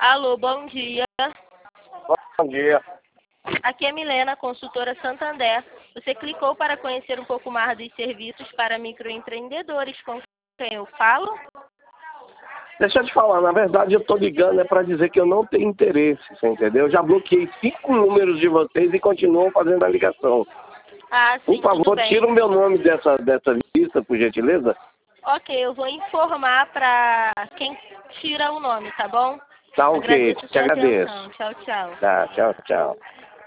Alô, bom dia. Bom dia. Aqui é Milena, consultora Santander. Você clicou para conhecer um pouco mais dos serviços para microempreendedores. Com quem eu falo? Deixa eu te falar, na verdade eu estou ligando para dizer que eu não tenho interesse, você entendeu? Eu já bloqueei 5 números de vocês e continuam fazendo a ligação. Ah, sim, Por favor, tudo bem. tira o meu nome dessa lista, por gentileza. Ok, eu vou informar para quem tira o nome, tá bom? Tá ok, Agradeço a te sua agradeço. atenção. Tchau, tchau. Tá, tchau, tchau.